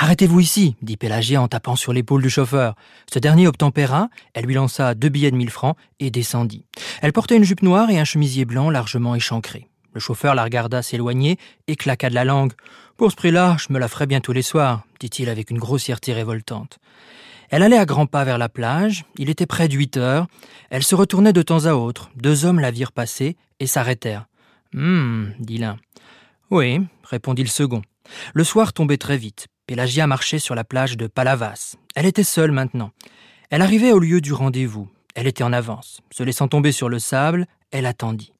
Arrêtez-vous ici, dit Pélagie en tapant sur l'épaule du chauffeur. Ce dernier obtempéra, elle lui lança 2 billets de 1000 francs et descendit. Elle portait une jupe noire et un chemisier blanc largement échancré. Le chauffeur la regarda s'éloigner et claqua de la langue. « Pour ce prix-là, je me la ferai bien tous les soirs », dit-il avec une grossièreté révoltante. Elle allait à grands pas vers la plage, il était près de 8 heures. Elle se retournait de temps à autre. 2 hommes la virent passer et s'arrêtèrent. « dit l'un. « Oui », répondit le second. Le soir tombait très vite. Pélagia marchait sur la plage de Palavas. Elle était seule maintenant. Elle arrivait au lieu du rendez-vous. Elle était en avance. Se laissant tomber sur le sable, elle attendit.